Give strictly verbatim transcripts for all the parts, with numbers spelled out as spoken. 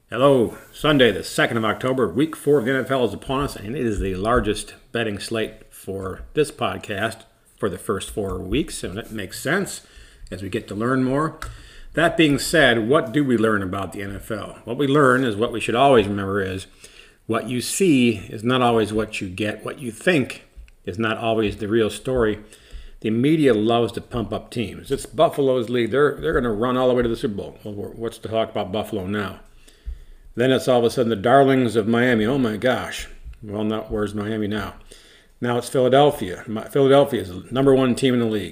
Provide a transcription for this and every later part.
Hello, Sunday the second of October, week four of the N F L is upon us, and it is the largest betting slate for this podcast for the first four weeks, and it makes sense as we get to learn more. That being said, what do we learn about the N F L? What we learn is what we should always remember is what you see is not always what you get. What you think is not always the real story. The media loves to pump up teams. It's Buffalo's league. They're, they're going to run all the way to the Super Bowl. Well, what's to talk about Buffalo now? Then it's all of a sudden the darlings of Miami. Oh my gosh. Well, not where's Miami now? Now it's Philadelphia. Philadelphia is the number one team in the league.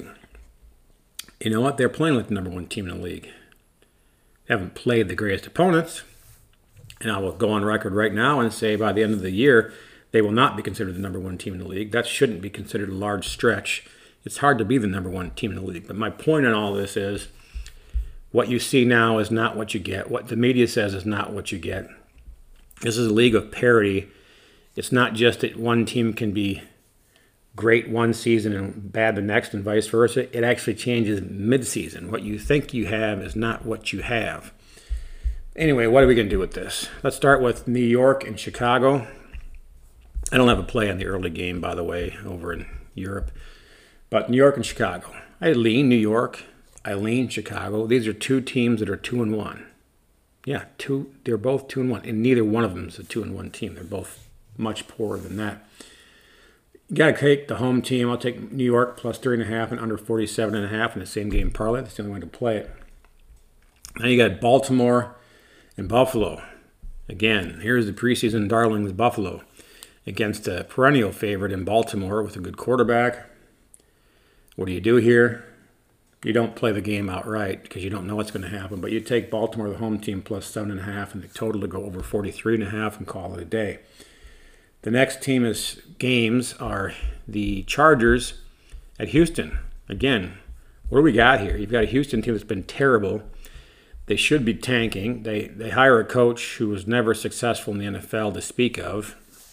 You know what? They're playing like the number one team in the league. They haven't played the greatest opponents. And I will go on record right now and say by the end of the year, they will not be considered the number one team in the league. That shouldn't be considered a large stretch. It's hard to be the number one team in the league. But my point in all this is, what you see now is not what you get. What the media says is not what you get. This is a league of parity. It's not just that one team can be great one season and bad the next and vice versa. It actually changes mid-season. What you think you have is not what you have. Anyway, what are we going to do with this? Let's start with New York and Chicago. I don't have a play on the early game, by the way, over in Europe. But New York and Chicago. I lean New York. I lean Chicago. These are two teams that are two and one. Yeah, two. They're both two and one, and neither one of them is a two and one team. They're both much poorer than that. You got to take the home team. I'll take New York plus three and a half and under forty-seven and a half in the same game parlay. That's the only way to play it. Now you got Baltimore and Buffalo. Again, here's the preseason darlings, Buffalo, against a perennial favorite in Baltimore with a good quarterback. What do you do here? You don't play the game outright because you don't know what's going to happen, but you take Baltimore, the home team, plus seven and a half, and the total to go over forty-three and a half and call it a day. The next team is games are the Chargers at Houston. Again, what do we got here? You've got a Houston team that's been terrible. They should be tanking. They they hire a coach who was never successful in the N F L to speak of.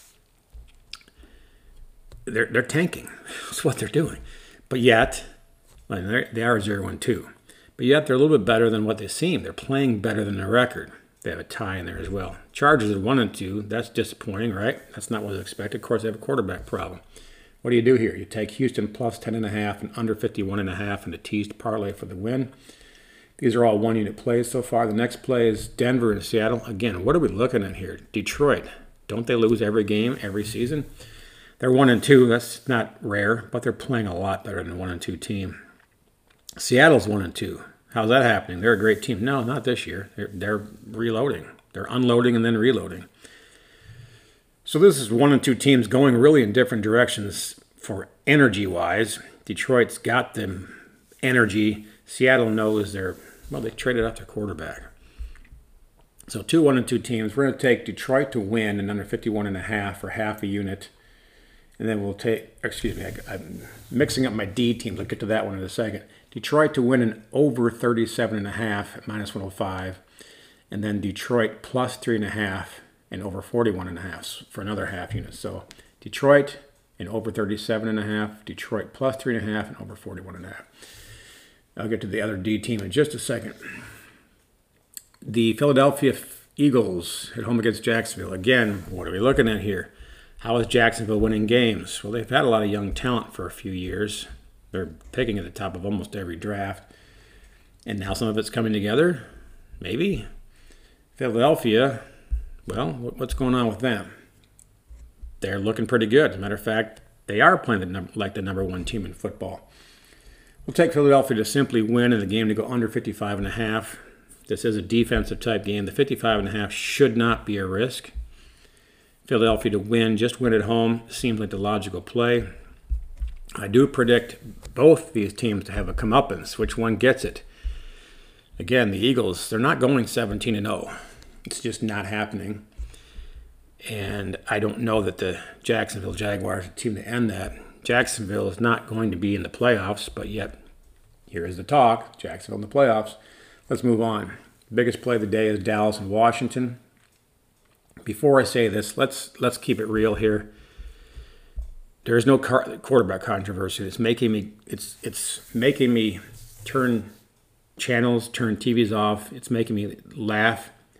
They're they're tanking. That's what they're doing. But yet, well, they are zero and two. But yet they're a little bit better than what they seem. They're playing better than their record. They have a tie in there as well. Chargers are one and two. That's disappointing, right? That's not what was expected. Of course, they have a quarterback problem. What do you do here? You take Houston plus ten and a half and under fifty-one and a half and a teased parlay for the win. These are all one-unit plays so far. The next play is Denver and Seattle. Again, what are we looking at here? Detroit. Don't they lose every game, every season? They're one and two. That's not rare, but they're playing a lot better than a one and two team. Seattle's one and two. How's that happening? They're a great team. No, not this year. They're, they're reloading. They're unloading and then reloading. So this is one and two teams going really in different directions for energy-wise. Detroit's got the energy. Seattle knows they're, well, they traded out their quarterback. So two one and two teams. We're going to take Detroit to win and under fifty-one and a half for half a unit. And then we'll take, excuse me, I, I'm mixing up my D teams. I'll get to that one in a second. Detroit to win an over thirty-seven and a half at minus one oh five. And then Detroit plus three and a half and over forty-one and a half for another half unit. So Detroit and over thirty-seven and a half. Detroit plus three and a half and over forty-one and a half. I'll get to the other D team in just a second. The Philadelphia Eagles at home against Jacksonville. Again, what are we looking at here? How is Jacksonville winning games? Well, they've had a lot of young talent for a few years. They're picking at the top of almost every draft. And now some of it's coming together? Maybe. Philadelphia, well, what's going on with them? They're looking pretty good. As a matter of fact, they are playing the num- like the number one team in football. We'll take Philadelphia to simply win in the game to go under fifty-five and a half. This is a defensive type game. The fifty-five and a half should not be a risk. Philadelphia to win, just win at home, seems like the logical play. I do predict both these teams to have a comeuppance. Which one gets it? Again, the Eagles, they're not going seventeen and oh. It's just not happening. And I don't know that the Jacksonville Jaguars are the team to end that. Jacksonville is not going to be in the playoffs, but yet here is the talk. Jacksonville in the playoffs. Let's move on. The biggest play of the day is Dallas and Washington. Before I say this, let's let's keep it real here. There is no car- quarterback controversy. It's making me it's it's making me turn channels, turn T Vs off. It's making me laugh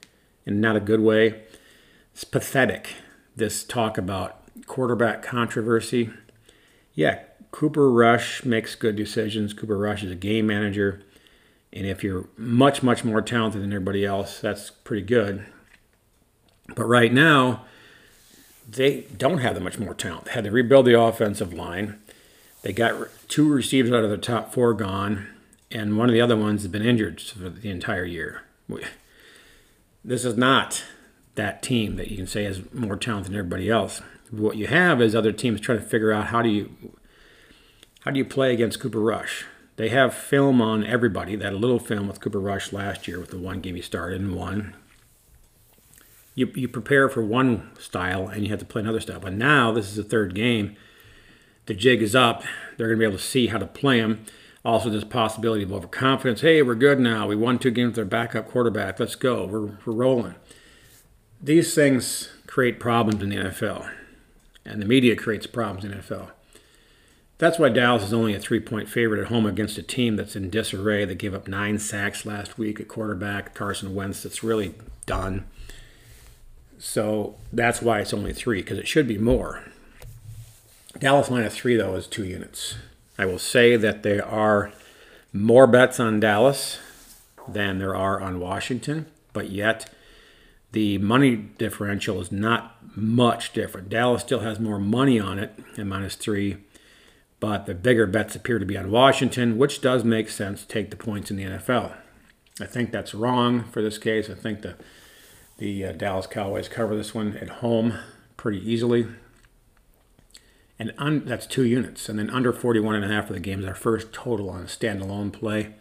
in not a good way. It's pathetic, this talk about quarterback controversy. Yeah, Cooper Rush makes good decisions. Cooper Rush is a game manager. And if you're much, much more talented than everybody else, that's pretty good. But right now, they don't have that much more talent. They had to rebuild the offensive line. They got two receivers out of the top four gone, and one of the other ones has been injured for the entire year. This is not that team that you can say has more talent than everybody else. What you have is other teams trying to figure out how do you how do you play against Cooper Rush. They have film on everybody. They had a little film with Cooper Rush last year with the one game he started and won. You, you prepare for one style and you have to play another style. But now this is the third game. The jig is up. They're going to be able to see how to play him. Also, there's possibility of overconfidence. Hey, we're good now. We won two games with our backup quarterback. Let's go. We're, we're rolling. These things create problems in the N F L. And the media creates problems in the N F L. That's why Dallas is only a three-point favorite at home against a team that's in disarray. They gave up nine sacks last week at quarterback. Carson Wentz, that's really done. So that's why it's only three, because it should be more. Dallas minus three, though, is two units. I will say that there are more bets on Dallas than there are on Washington, but yet the money differential is not much different. Dallas still has more money on it at minus three, but the bigger bets appear to be on Washington, which does make sense to take the points in the N F L. I think that's wrong for this case. I think the The uh, Dallas Cowboys cover this one at home pretty easily. And un- that's two units. And then under forty-one and a half for the game is our first total on a standalone play.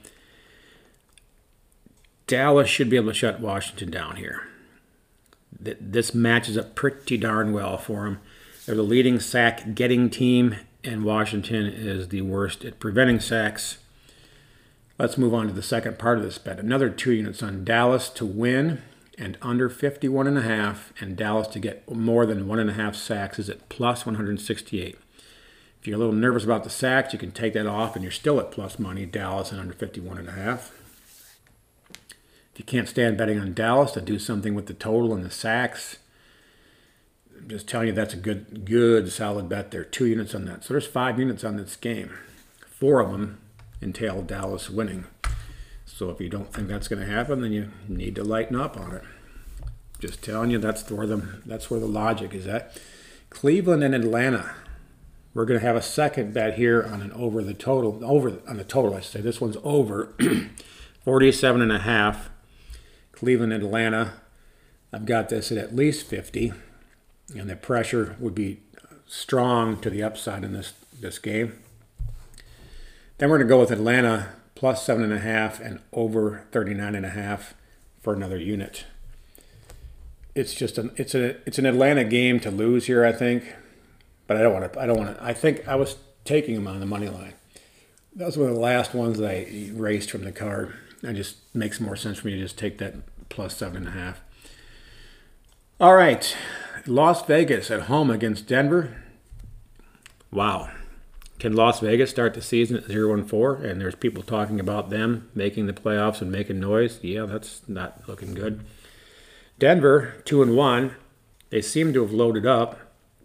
Dallas should be able to shut Washington down here. Th- this matches up pretty darn well for them. They're the leading sack-getting team, and Washington is the worst at preventing sacks. Let's move on to the second part of this bet. Another two units on Dallas to win and under fifty-one and a half, and Dallas to get more than one and a half sacks is at plus one hundred sixty-eight. If you're a little nervous about the sacks, you can take that off and you're still at plus money, Dallas and under fifty-one and a half. If you can't stand betting on Dallas, to do something with the total and the sacks, I'm just telling you that's a good, good, solid bet there. Two units on that. So there's five units on this game. Four of them entail Dallas winning. So if you don't think that's going to happen, then you need to lighten up on it. Just telling you, that's where the that's where the logic is at. Cleveland and Atlanta. We're going to have a second bet here on an over the total. Over on the total, I say this one's over forty-seven and a half. Cleveland and Atlanta. I've got this at at least fifty, and the pressure would be strong to the upside in this this game. Then we're going to go with Atlanta plus seven and a half and over thirty-nine and a half for another unit. It's just an it's a it's an Atlanta game to lose here, I think, but I don't want to. I don't want to. I think I was taking them on the money line. That was one of the last ones that I erased from the card. It just makes more sense for me to just take that plus seven and a half. All right, Las Vegas at home against Denver. Wow. Can Las Vegas start the season at zero and four, and there's people talking about them making the playoffs and making noise? Yeah, that's not looking good. Denver, two and one. They seem to have loaded up.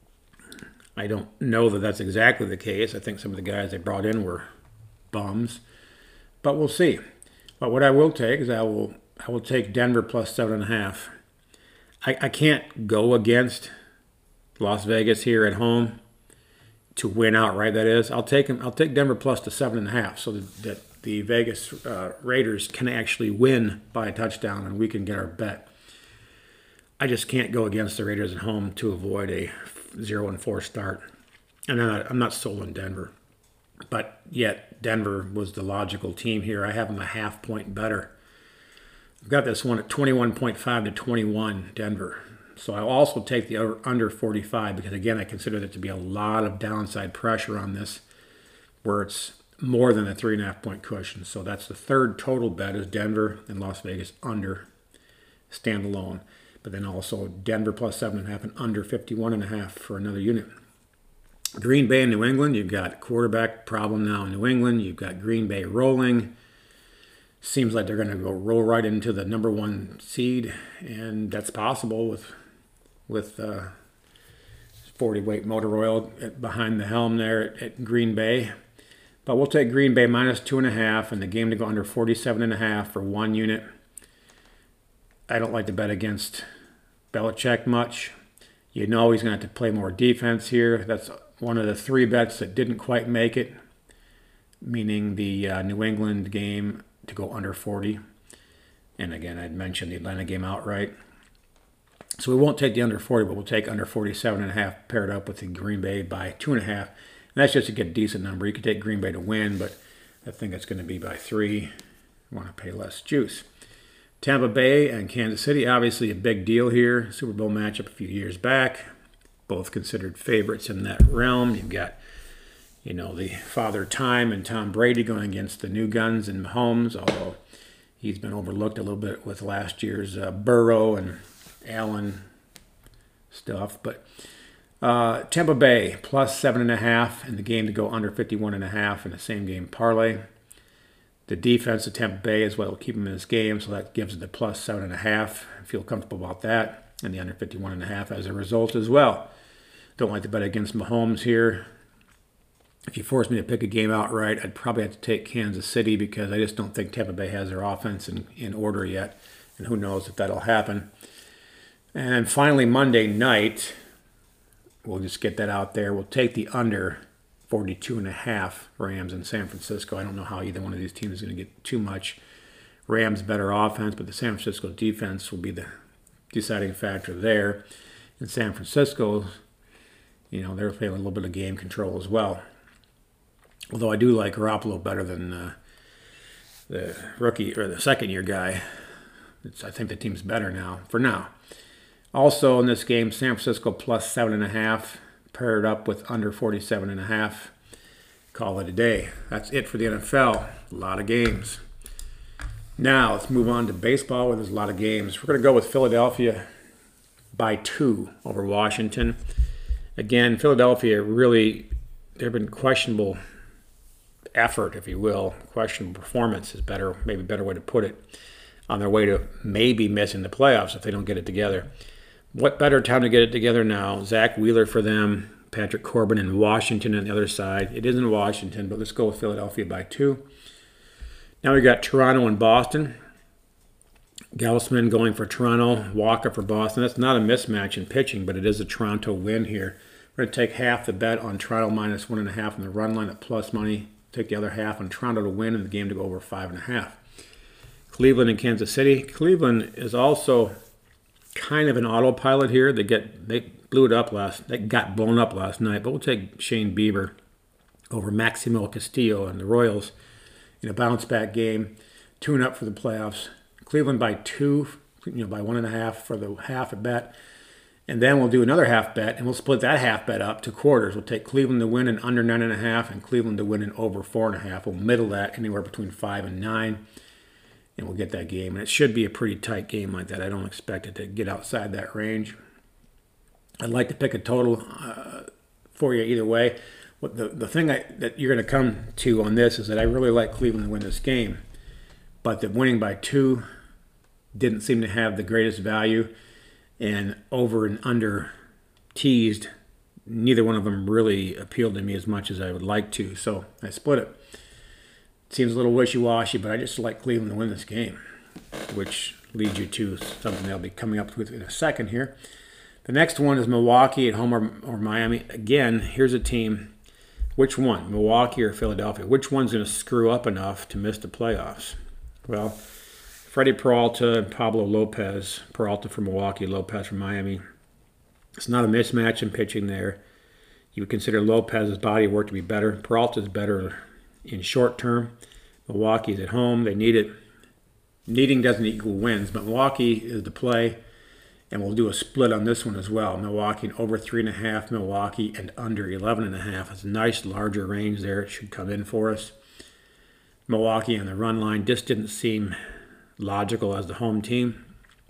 I don't know that that's exactly the case. I think some of the guys they brought in were bums, but we'll see. But what I will take is I will I will take Denver plus seven and a half. I, I can't go against Las Vegas here at home to win outright, that is. I'll take them. I'll take Denver plus the seven and a half, so that, that the Vegas uh, Raiders can actually win by a touchdown, and we can get our bet. I just can't go against the Raiders at home to avoid a zero and four start, and I'm not, I'm not sold on Denver. But yet, Denver was the logical team here. I have them a half point better. I've got this one at twenty-one point five to twenty-one, Denver. So I'll also take the under forty-five because, again, I consider there to be a lot of downside pressure on this where it's more than a three and a half point cushion. So that's the third total bet is Denver and Las Vegas under standalone. But then also Denver plus seven and a half and under fifty-one and a half for another unit. Green Bay and New England, you've got quarterback problem now in New England. You've got Green Bay rolling. seems like they're going to go roll right into the number one seed, and that's possible with with uh, forty weight motor oil behind the helm there at, at Green Bay. But we'll take Green Bay minus two and a half, and the game to go under forty-seven and a half for one unit. I don't like to bet against Belichick much. You know he's going to have to play more defense here. That's one of the three bets that didn't quite make it, meaning the uh, New England game to go under forty. And again, I'd mentioned the Atlanta game outright. So we won't take the under forty, but we'll take under forty-seven and a half paired up with the Green Bay by two and a half. And that's just to get a decent number. You could take Green Bay to win, but I think it's going to be by three. You want to pay less juice. Tampa Bay and Kansas City, obviously a big deal here. Super Bowl matchup a few years back. Both considered favorites in that realm. You've got, you know, the Father Time and Tom Brady going against the new guns and Mahomes, although he's been overlooked a little bit with last year's uh, Burrow and Allen stuff. But uh, Tampa Bay plus seven and a half, and the game to go under fifty-one and a half in the same game parlay. The defense of Tampa Bay is what will keep them in this game, so that gives it the plus seven and a half. I feel comfortable about that, and the under fifty-one and a half as a result as well. Don't like to bet against Mahomes here. If you force me to pick a game outright, I'd probably have to take Kansas City because I just don't think Tampa Bay has their offense in, in order yet, and who knows if that'll happen. And finally, Monday night, we'll just get that out there. We'll take the under forty-two and a half Rams in San Francisco. I don't know how either one of these teams is going to get too much. Rams better offense, but the San Francisco defense will be the deciding factor there. In San Francisco, you know, they're playing a little bit of game control as well. Although I do like Garoppolo better than uh, the rookie or the second year guy. It's, I think the team's better now, for now. Also in this game, San Francisco plus seven and a half, paired up with under forty-seven and a half. Call it a day. That's it for the N F L. A lot of games. Now let's move on to baseball, where there's a lot of games. We're going to go with Philadelphia by two over Washington. Again, Philadelphia really, there have been questionable effort, if you will, questionable performance is better, maybe a better way to put it, on their way to maybe missing the playoffs if they don't get it together. What better time to get it together now? Zach Wheeler for them, Patrick Corbin in Washington on the other side. It isn't Washington, but let's go with Philadelphia by two. Now we got Toronto and Boston. Gaussman going for Toronto, Walker for Boston. That's not a mismatch in pitching, but it is a Toronto win here. We're going to take half the bet on Toronto minus one and a half on the run line at plus money. Take the other half on Toronto to win and the game to go over five and a half. Cleveland and Kansas City. Cleveland is also kind of an autopilot here. They get they blew it up last. They got blown up last night. But we'll take Shane Bieber over Maximo Castillo and the Royals in a bounce back game. Tune up for the playoffs. Cleveland by two, you know, by one and a half for the half a bet. And then we'll do another half bet, and we'll split that half bet up to quarters. We'll take Cleveland to win in under nine and a half, and Cleveland to win in over four and a half. We'll middle that anywhere between five and nine, and we'll get that game. And it should be a pretty tight game like that. I don't expect it to get outside that range. I'd like to pick a total uh, for you either way. What the the thing I, that you're going to come to on this is that I really like Cleveland to win this game, but the winning by two didn't seem to have the greatest value. And over and under teased, neither one of them really appealed to me as much as I would like to. So I split it. It seems a little wishy-washy, but I just like Cleveland to win this game, which leads you to something I'll be coming up with in a second here. The next one is Milwaukee at home or, or Miami. Again, here's a team. Which one, Milwaukee or Philadelphia? Which one's going to screw up enough to miss the playoffs? Well, Freddie Peralta and Pablo Lopez. Peralta from Milwaukee, Lopez from Miami. It's not a mismatch in pitching there. You would consider Lopez's body of work to be better. Peralta's better in short term. Milwaukee's at home. They need it. Needing doesn't equal wins, but Milwaukee is the play, and we'll do a split on this one as well. Milwaukee and over three and a half. Milwaukee and under eleven and a half. It's a nice larger range there. It should come in for us. Milwaukee on the run line just didn't seem logical as the home team.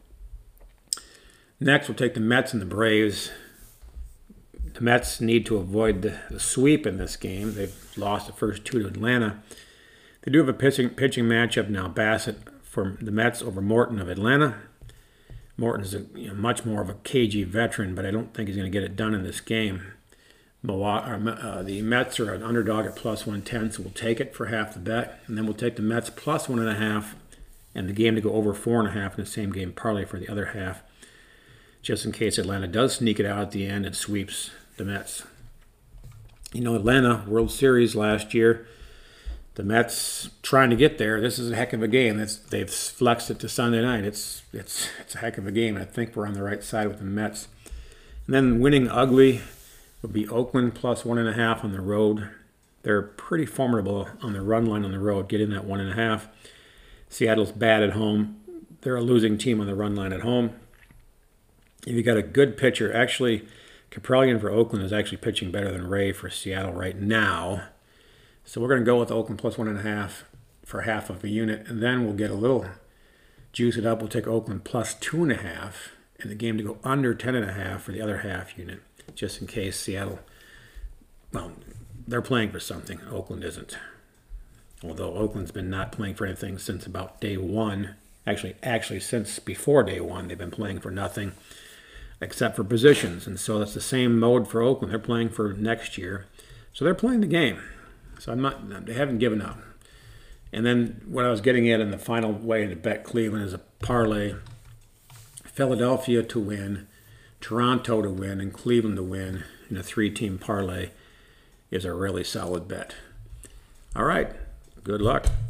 Next, we'll take the Mets and the Braves. The Mets need to avoid the, the sweep in this game. They've lost the first two to Atlanta. I do have a pitching pitching matchup now. Bassett for the Mets over Morton of Atlanta. Morton is a, you know, much more of a cagey veteran, but I don't think he's going to get it done in this game. Uh, the Mets are an underdog at plus one ten, so we'll take it for half the bet. And then we'll take the Mets plus one and a half and the game to go over four and a half in the same game parlay for the other half, just in case Atlanta does sneak it out at the end and sweeps the Mets. You know, Atlanta, World Series last year, the Mets trying to get there. This is a heck of a game. It's, they've flexed it to Sunday night. It's, it's, it's a heck of a game. I think we're on the right side with the Mets. And then winning ugly would be Oakland plus one and a half on the road. They're pretty formidable on the run line on the road, getting that one and a half. Seattle's bad at home. They're a losing team on the run line at home. If you got a good pitcher, actually, Kaprielian for Oakland is actually pitching better than Ray for Seattle right now. So we're going to go with Oakland plus one and a half for half of a unit, and then we'll get a little juice it up. We'll take Oakland plus two and a half, and the game to go under ten and a half for the other half unit, just in case Seattle, well, they're playing for something. Oakland isn't. Although Oakland's been not playing for anything since about day one. Actually, actually since before day one, they've been playing for nothing except for positions. And so that's the same mode for Oakland. They're playing for next year. So they're playing the game. So I'm not, they haven't given up. And then what I was getting at in the final way to bet Cleveland is a parlay. Philadelphia to win, Toronto to win, and Cleveland to win in a three-team parlay is a really solid bet. All right. Good luck.